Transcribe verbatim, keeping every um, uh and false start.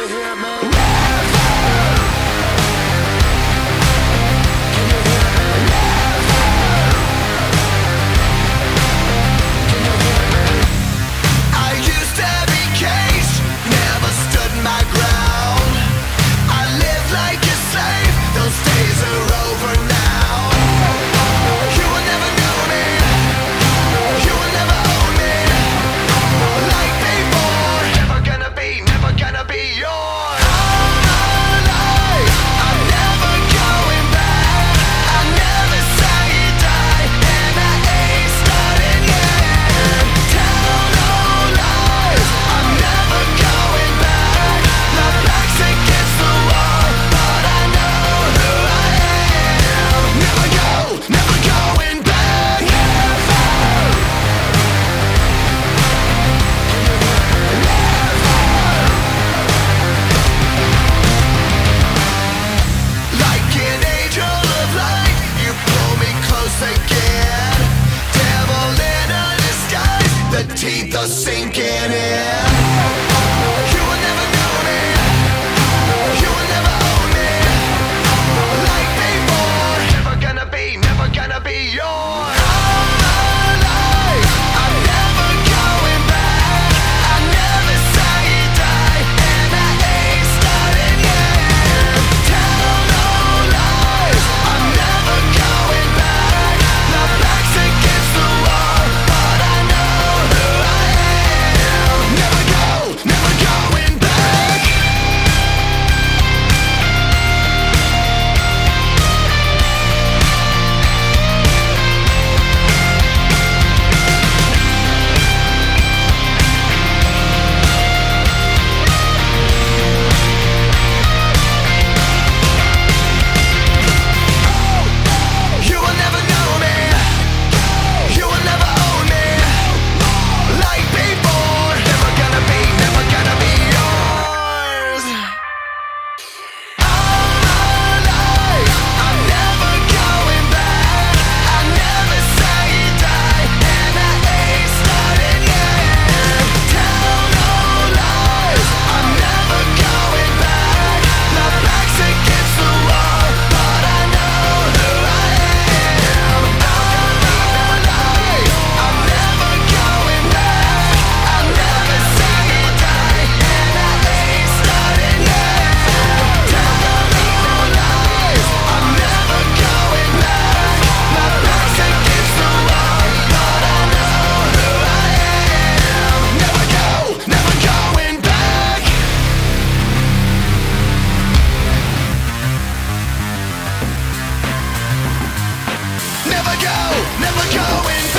Teeth are sinking in. You will never know me. You will never own me like before. Never gonna be, never gonna be yours. All life, I'm never going back. I never say die, and I ain't starting yet. Tell no lies, I'm never going back. My back's against the wall, but I know who I am. Never go, never going back. You will never know me. You will never own me like before. Never gonna be, never gonna be yours. All life, I'm never going back. I never say die, and I ain't starting yet. Tell no lies, I'm never going back. My back's against the wall, but I know who I am. All life, I'm never going back. I never say die, and I ain't starting yet. Tell no lies, I'm never going back. My back's against the wall, but I know who I am. Never go, never going back. Never go, never going